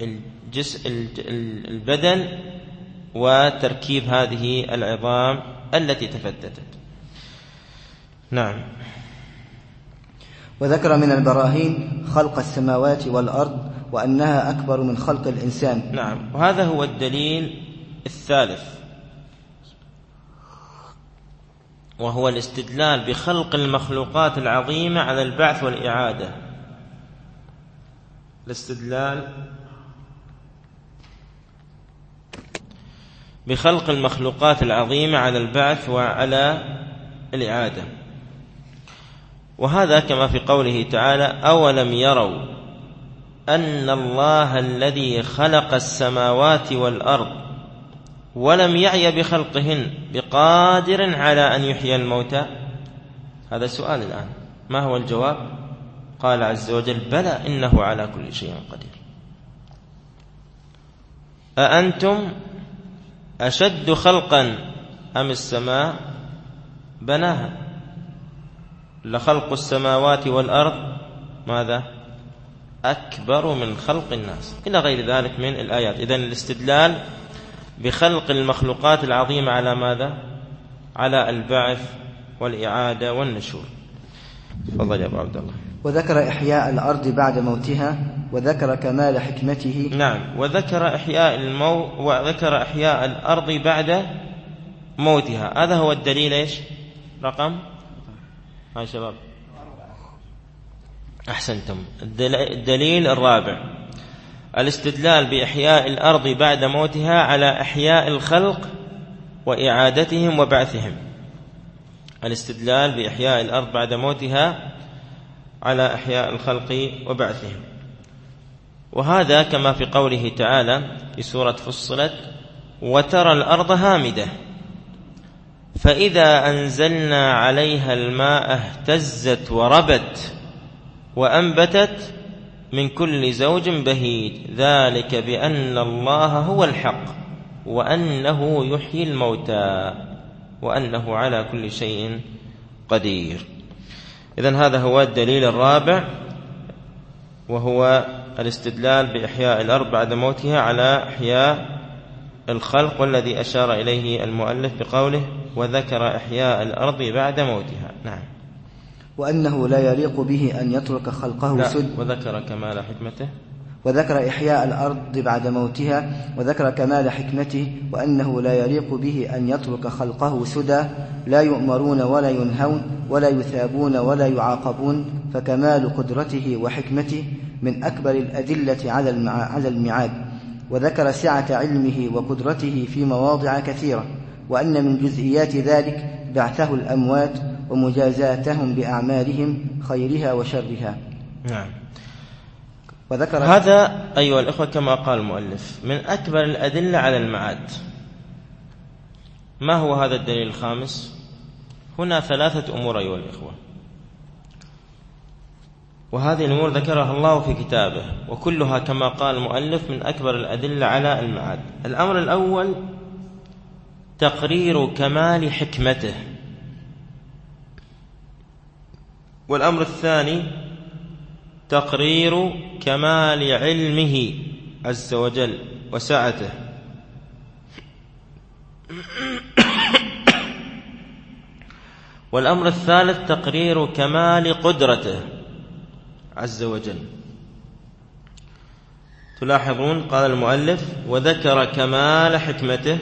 [SPEAKER 2] البدن وتركيب هذه العظام التي تفتتت. نعم.
[SPEAKER 3] وذكر من البراهين خلق السماوات والأرض وأنها أكبر من خلق الإنسان.
[SPEAKER 2] نعم، وهذا هو الدليل الثالث وهو الاستدلال بخلق المخلوقات العظيمة على البعث والإعادة. الاستدلال بخلق المخلوقات العظيمة على البعث وعلى الإعادة، وهذا كما في قوله تعالى: أولم يروا أن الله الذي خلق السماوات والأرض ولم يعي بخلقهن بقادر على أن يحيي الموتى. هذا سؤال الآن، ما هو الجواب؟ قال عز وجل: بلى إنه على كل شيء قدير. أأنتم أشد خلقا أم السماء بناها؟ لخلق السماوات والأرض ماذا؟ أكبر من خلق الناس، إلى غير ذلك من الآيات. إذن الاستدلال بخلق المخلوقات العظيمة على ماذا؟ على البعث والإعادة والنشور. تفضل يا أبو عبد الله.
[SPEAKER 3] وذكر إحياء الأرض بعد موتها، وذكر كمال حكمته.
[SPEAKER 2] نعم، وذكر إحياء الأرض بعد موتها. هذا هو الدليل. إيش رقم؟ هاي شباب أحسنتم. الدليل الرابع: الاستدلال بإحياء الأرض بعد موتها على إحياء الخلق وإعادتهم وبعثهم. الاستدلال بإحياء الأرض بعد موتها على إحياء الخلق وبعثهم، وهذا كما في قوله تعالى في سورة فصلت: وترى الأرض هامدة فإذا أنزلنا عليها الماء اهتزت وربت وأنبتت من كل زوج بهيج ذلك بأن الله هو الحق وأنه يحيي الموتى وأنه على كل شيء قدير. إذن هذا هو الدليل الرابع، وهو الاستدلال بإحياء الأرض بعد موتها على إحياء الخلق، والذي أشار إليه المؤلف بقوله: وذكر إحياء الأرض بعد موتها. نعم.
[SPEAKER 3] وأنه لا يليق به أن يترك خلقه سدى.
[SPEAKER 2] وذكر كمال حكمته.
[SPEAKER 3] وذكر إحياء الأرض بعد موتها، وذكر كمال حكمته، وأنه لا يليق به أن يترك خلقه سدى، لا يؤمرون ولا ينهون ولا يثابون ولا يعاقبون، فكمال قدرته وحكمته من أكبر الأدلة على الميعاد. وذكر سعة علمه وقدرته في مواضع كثيرة، وأن من جزئيات ذلك بعثه الأموات ومجازاتهم بأعمالهم خيرها وشرها.
[SPEAKER 2] نعم.
[SPEAKER 3] وذكر
[SPEAKER 2] هذا أيها الإخوة كما قال المؤلف من أكبر الأدلة على المعاد. ما هو هذا الدليل الخامس؟ هنا 3 أمور أيها الإخوة، وهذه الأمور ذكرها الله في كتابه، وكلها كما قال المؤلف من أكبر الأدلة على المعاد. الأمر الأول تقرير كمال حكمته، والأمر الثاني تقرير كمال علمه عز وجل وسعته، والأمر الثالث تقرير كمال قدرته عز وجل. تلاحظون قال المؤلف: وذكر كمال حكمته،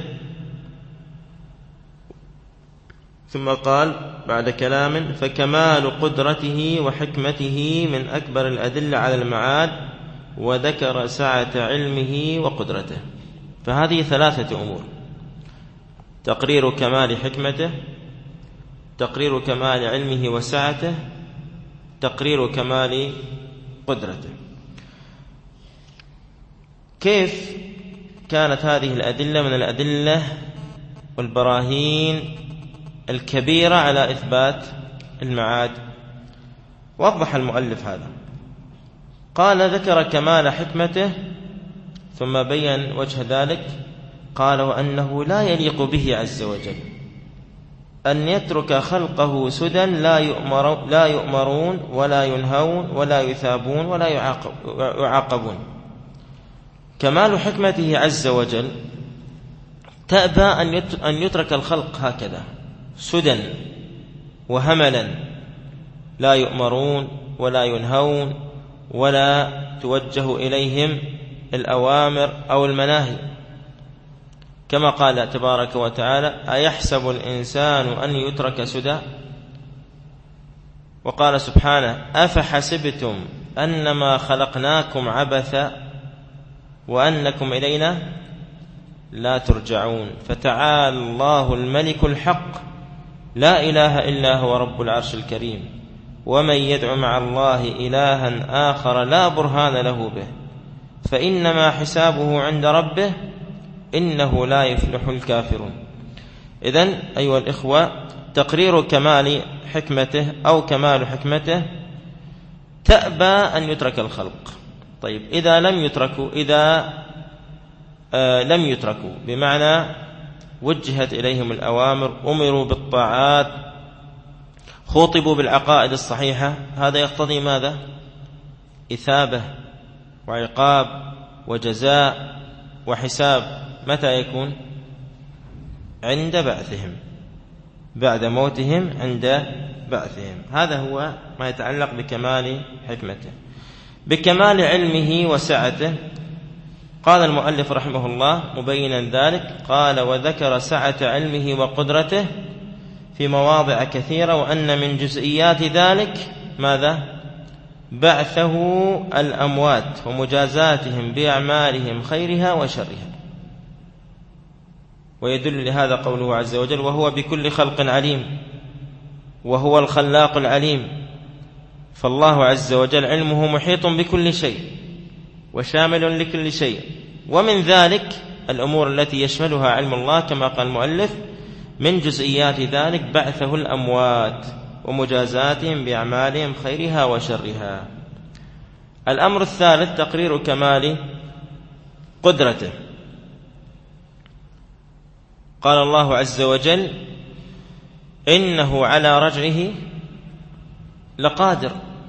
[SPEAKER 2] ثم قال بعد كلام: فكمال قدرته وحكمته من أكبر الأدلة على المعاد، وذكر سعة علمه وقدرته. فهذه 3 أمور: تقرير كمال حكمته، تقرير كمال علمه وسعته، تقرير كمال قدرته. كيف كانت هذه الأدلة من الأدلة والبراهين الكبيرة على إثبات المعاد؟ وضح المؤلف هذا، قال: ذكر كمال حكمته، ثم بين وجه ذلك، قال: وأنه لا يليق به عز وجل أن يترك خلقه سدى لا يؤمرون ولا ينهون ولا يثابون ولا يعاقبون. كمال حكمته عز وجل تأبى أن يترك الخلق هكذا سدى وهملا، لا يؤمرون ولا ينهون ولا توجه إليهم الأوامر أو المناهي. كما قال تبارك وتعالى: أيحسب الإنسان أن يترك سدى؟ وقال سبحانه: أفحسبتم أنما خلقناكم عبثا وأنكم إلينا لا ترجعون. فتعالى الله الملك الحق لا إله إلا هو رب العرش الكريم. ومن يدع مع الله إلها آخر لا برهان له به فإنما حسابه عند ربه إنه لا يفلح الكافرون. إذن أيها الإخوة، تقرير كمال حكمته أو كمال حكمته تأبى أن يترك الخلق. طيب، إذا لم يتركوا بمعنى وجهت إليهم الأوامر، أمروا بالطاعات، خوطبوا بالعقائد الصحيحة، هذا يقتضي ماذا؟ إثابة وعقاب وجزاء وحساب. متى يكون؟ عند بعثهم، بعد موتهم، عند بعثهم. هذا هو ما يتعلق بكمال حكمته. بكمال علمه وسعته قال المؤلف رحمه الله مبينا ذلك، قال: وذكر سعة علمه وقدرته في مواضع كثيرة، وأن من جزئيات ذلك ماذا؟ بعثه الأموات ومجازاتهم بأعمالهم خيرها وشرها. ويدل لهذا قوله عز وجل: وهو بكل خلق عليم، وهو الخلاق العليم. فالله عز وجل علمه محيط بكل شيء وشامل لكل شيء، ومن ذلك الأمور التي يشملها علم الله كما قال المؤلف: من جزئيات ذلك بعثه الأموات ومجازاتهم بأعمالهم خيرها وشرها. الأمر الثالث تقرير كمال قدرته. قال الله عز وجل: إنه على رجعه لقادر.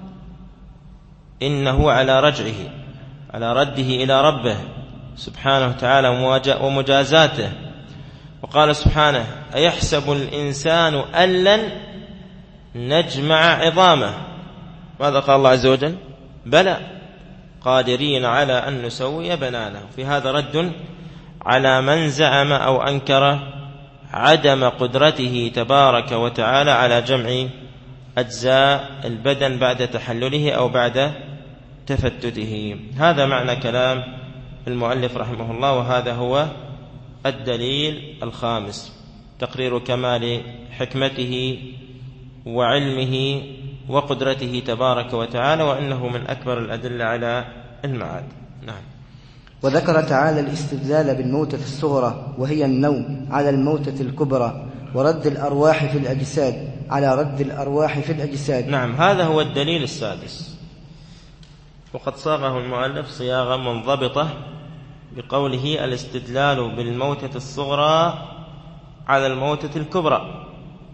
[SPEAKER 2] إنه على رجعه، على رده إلى ربه سبحانه وتعالى ومجازاته. وقال سبحانه: أيحسب الإنسان أن لن نجمع عظامه؟ ماذا قال الله عز وجل؟ بلى قادرين على أن نسوي بنانه. في هذا رد على من زعم أو أنكر عدم قدرته تبارك وتعالى على جمع أجزاء البدن بعد تحلله أو بعد تفتته. هذا معنى كلام المؤلف رحمه الله، وهذا هو الدليل الخامس: تقرير كمال حكمته وعلمه وقدرته تبارك وتعالى، وأنه من أكبر الأدلة على المعاد. نعم.
[SPEAKER 3] وذكر تعالى الاستدلال بالموتة الصغرى وهي النوم على الموتة الكبرى، ورد الأرواح في الأجساد على رد الأرواح في الأجساد.
[SPEAKER 2] نعم، هذا هو الدليل السادس، وقد صاغه المؤلف صياغة منضبطة بقوله: الاستدلال بالموتة الصغرى على الموتة الكبرى،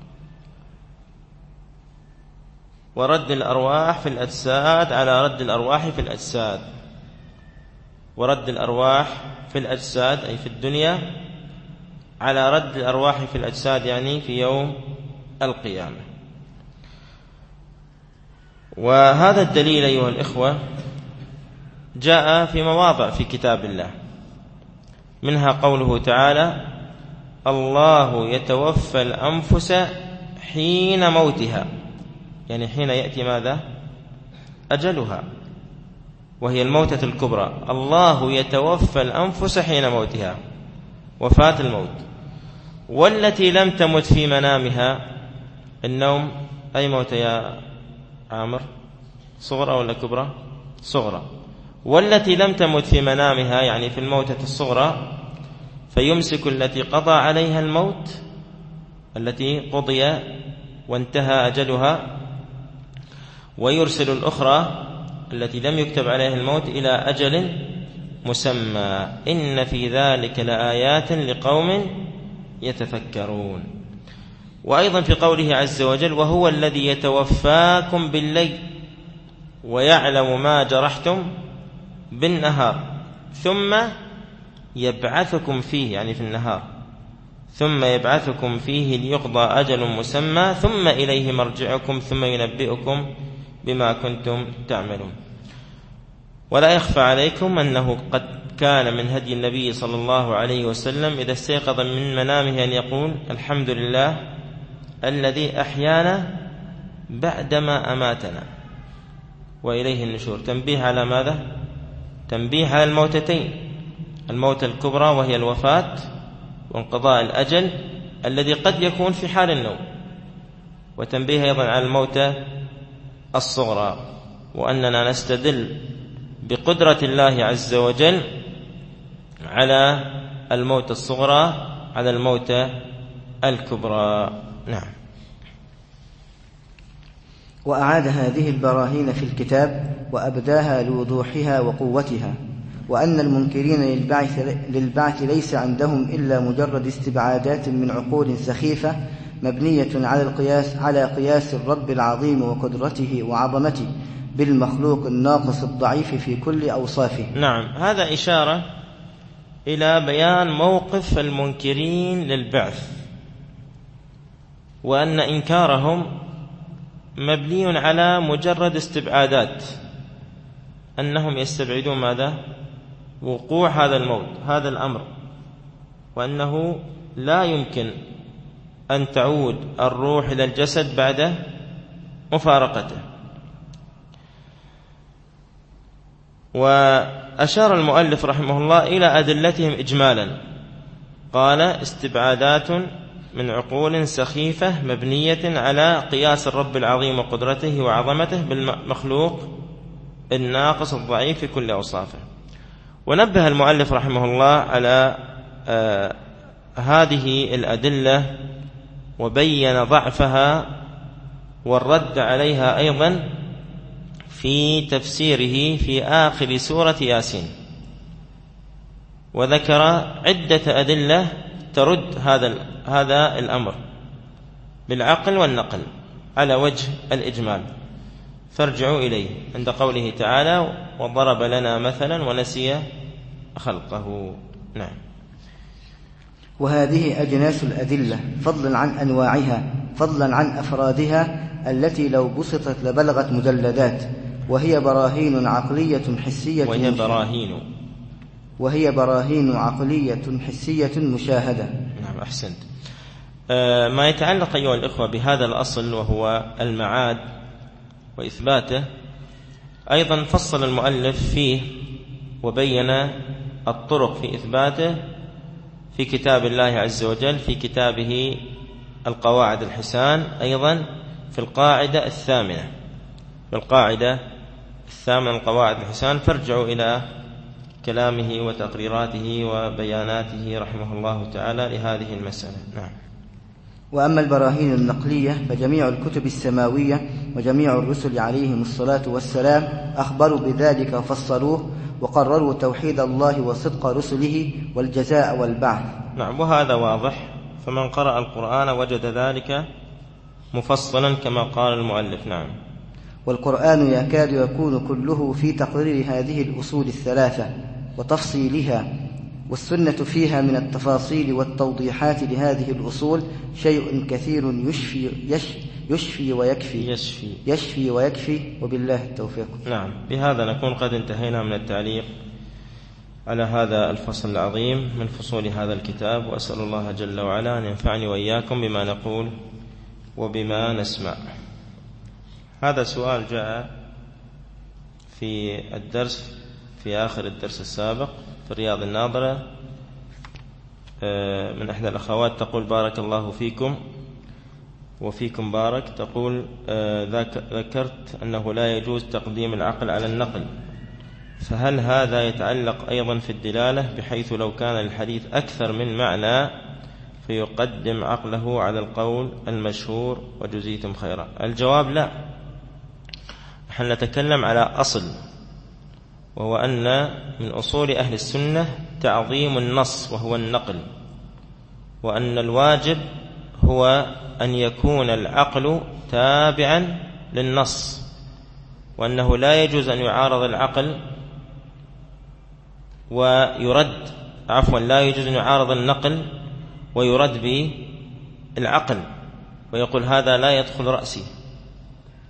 [SPEAKER 2] ورد الأرواح في الأجساد على رد الأرواح في الأجساد. ورد الأرواح في الأجساد أي في الدنيا على رد الأرواح في الأجساد يعني في يوم القيامة. وهذا الدليل أيها الإخوة جاء في مواضع في كتاب الله، منها قوله تعالى: الله يتوفى الأنفس حين موتها، يعني حين يأتي ماذا؟ أجلها، وهي الموتة الكبرى. الله يتوفى الأنفس حين موتها، وفاة الموت. والتي لم تمت في منامها، النوم أي موت يا عامر؟ صغرى ولا كبرى؟ صغرى. والتي لم تمت في منامها يعني في الموتة الصغرى، فيمسك التي قضى عليها الموت، التي قضي وانتهى أجلها، ويرسل الأخرى التي لم يكتب عليها الموت إلى أجل مسمى. إن في ذلك لآيات لقوم يتفكرون. وأيضا في قوله عز وجل: وهو الذي يتوفاكم بالليل ويعلم ما جرحتم بالنهار ثم يبعثكم فيه، يعني في النهار، ثم يبعثكم فيه ليقضى أجل مسمى ثم إليه مرجعكم ثم ينبئكم بما كنتم تعملون. ولا يخفى عليكم أنه قد كان من هدي النبي صلى الله عليه وسلم إذا استيقظ من منامه أن يقول الحمد لله الذي أحيانا بعدما أماتنا وإليه النشور. تنبيه على ماذا؟ تنبيه على الموتتين، الموتة الكبرى وهي الوفاة وانقضاء الأجل الذي قد يكون في حال النوم، وتنبيه أيضا على الموتة الصغرى، وأننا نستدل بقدرة الله عز وجل على الموتة الصغرى على الموتة الكبرى. نعم.
[SPEAKER 3] وأعاد هذه البراهين في الكتاب وأبداها لوضوحها وقوتها، وأن المنكرين للبعث ليس عندهم إلا مجرد استبعادات من عقول سخيفة مبنية على قياس الرب العظيم وقدرته وعظمته بالمخلوق الناقص الضعيف في كل أوصافه.
[SPEAKER 2] نعم، هذا إشارة إلى بيان موقف المنكرين للبعث، وأن إنكارهم مبني على مجرد استبعادات، أنهم يستبعدون ماذا؟ وقوع هذا الموت، هذا الأمر، وأنه لا يمكن أن تعود الروح إلى الجسد بعد مفارقته. وأشار المؤلف رحمه الله إلى أدلتهم إجمالا، قال استبعادات من عقول سخيفة مبنية على قياس الرب العظيم وقدرته وعظمته بالمخلوق الناقص الضعيف في كل أوصافه. ونبه المؤلف رحمه الله على هذه الأدلة وبين ضعفها والرد عليها أيضا في تفسيره في آخر سورة ياسين، وذكر عدة أدلة ترد هذا الأمر بالعقل والنقل على وجه الإجمال، فارجعوا إليه عند قوله تعالى وضرب لنا مثلا ونسي خلقه. نعم.
[SPEAKER 3] وهذه أجناس الأدلة فضلا عن أنواعها، فضلا عن أفرادها التي لو بسطت لبلغت مجلدات، وهي براهين عقلية حسية وهي براهين عقلية حسية مشاهدة.
[SPEAKER 2] نعم، أحسنت. ما يتعلق أيها الإخوة بهذا الأصل وهو المعاد وإثباته، أيضا فصل المؤلف فيه وبين الطرق في إثباته في كتاب الله عز وجل، في كتابه القواعد الحسان، أيضا في القاعدة الثامنة القواعد الحسان، فارجعوا إلى كلامه وتقريراته وبياناته رحمه الله تعالى لهذه المسألة. نعم.
[SPEAKER 3] وأما البراهين النقلية فجميع الكتب السماوية وجميع الرسل عليهم الصلاة والسلام أخبروا بذلك وفصلوه وقرروا توحيد الله وصدق رسله والجزاء والبعث.
[SPEAKER 2] نعم، وهذا واضح، فمن قرأ القرآن وجد ذلك مفصلا كما قال المؤلف. نعم.
[SPEAKER 3] والقرآن يكاد يكون كله في تقرير هذه الأصول الثلاثة وتفصيلها، والسنة فيها من التفاصيل والتوضيحات لهذه الأصول شيء كثير يشفي ويكفي، وبالله التوفيق.
[SPEAKER 2] نعم، بهذا نكون قد انتهينا من التعليق على هذا الفصل العظيم من فصول هذا الكتاب، وأسأل الله جل وعلا أن ينفعني وإياكم بما نقول وبما نسمع. هذا سؤال جاء في الدرس في آخر الدرس السابق في رياض الناظرة من إحدى الأخوات، تقول بارك الله فيكم وفيكم بارك، تقول ذكرت أنه لا يجوز تقديم العقل على النقل، فهل هذا يتعلق أيضا في الدلالة بحيث لو كان الحديث أكثر من معنى فيقدم عقله على القول المشهور وجزيتم خيرا؟ الجواب لا، نحن نتكلم على أصل، وهو أن من أصول أهل السنة تعظيم النص وهو النقل، وأن الواجب هو أن يكون العقل تابعا للنص، وأنه لا يجوز أن يعارض العقل ويرد لا يجوز أن يعارض النقل ويرد بالعقل ويقول هذا لا يدخل رأسي،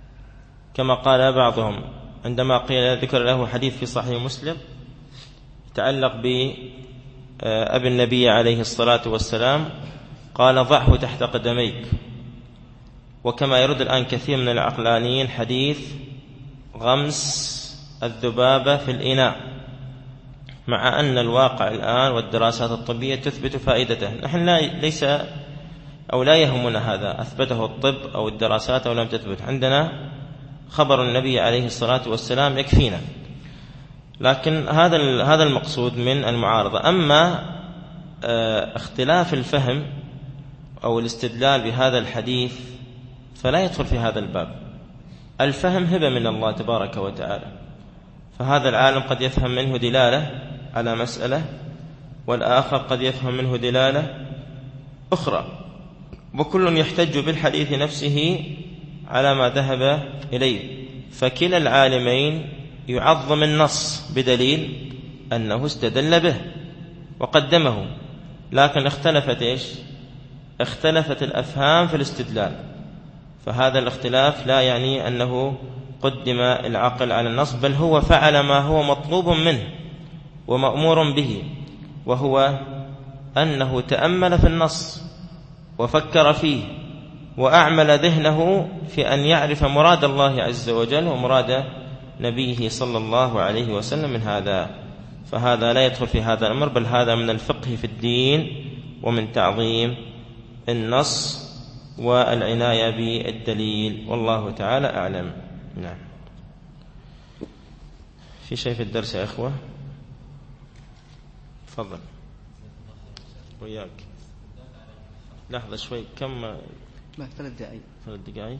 [SPEAKER 2] كما قال بعضهم عندما قيل ذكر له حديث في صحيح مسلم يتعلق بأبي النبي عليه الصلاة والسلام قال ضعه تحت قدميك. وكما يرد الآن كثير من العقلانيين حديث غمس الذبابة في الإناء، مع أن الواقع الآن والدراسات الطبية تثبت فائدته. نحن لا يهمنا هذا أثبته الطب أو الدراسات أو لم تثبت، عندنا خبر النبي عليه الصلاة والسلام يكفينا. لكن هذا المقصود من المعارضة. أما اختلاف الفهم أو الاستدلال بهذا الحديث فلا يدخل في هذا الباب. الفهم هبة من الله تبارك وتعالى، فهذا العالم قد يفهم منه دلالة على مسألة، والآخر قد يفهم منه دلالة أخرى، وكل يحتج بالحديث نفسه على ما ذهب إليه. فكلا العالمين يعظم النص بدليل أنه استدل به وقدمه، لكن اختلفت الأفهام في الاستدلال. فهذا الاختلاف لا يعني أنه قدم العقل على النص، بل هو فعل ما هو مطلوب منه ومأمور به، وهو أنه تأمل في النص وفكر فيه وأعمل ذهنه في أن يعرف مراد الله عز وجل ومراد نبيه صلى الله عليه وسلم من هذا. فهذا لا يدخل في هذا الأمر، بل هذا من الفقه في الدين ومن تعظيم النص والعناية بالدليل، والله تعالى أعلم. نعم. في شيء في الدرس يا إخوة؟ تفضل. وياك لحظة شوي. كم؟
[SPEAKER 3] 3 دقائق.
[SPEAKER 2] 3 دقائق.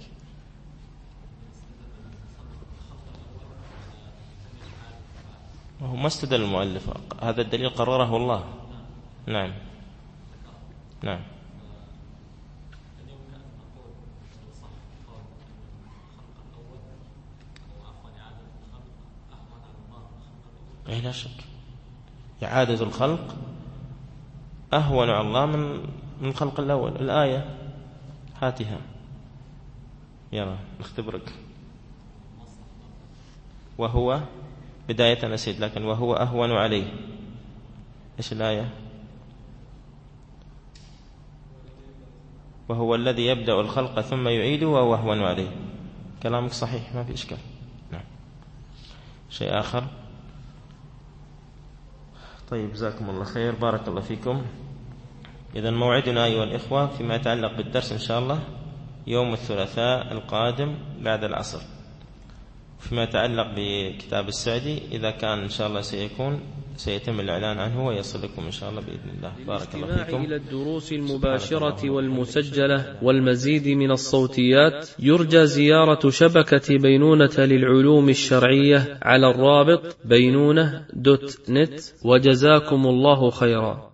[SPEAKER 2] وهو ما استدل المؤلف، هذا الدليل قرره الله. نعم نعم. أي لا شك إعادة الخلق أهون على الله من الخلق الأول. الآية هاتها يلا نختبرك. وهو بداية نسيت، لكن وهو أهون عليه. إيش الآية؟ وهو الذي يبدأ الخلق ثم يعيده وهو أهون عليه. كلامك صحيح، ما في إشكال. نعم. شيء آخر؟ طيب جزاكم الله خير، بارك الله فيكم. إذن موعدنا أيها الإخوة فيما يتعلق بالدرس إن شاء الله يوم الثلاثاء القادم بعد العصر. فيما يتعلق بكتاب السعدي إذا كان إن شاء الله سيتم الإعلان عنه ويصل لكم إن شاء الله بإذن الله. بارك الله فيكم.
[SPEAKER 1] إلى الدروس المباشرة والمسجلة والمزيد من الصوتيات يرجى زيارة شبكة بينونة للعلوم الشرعية على الرابط بينونة.net. وجزاكم الله خيرا.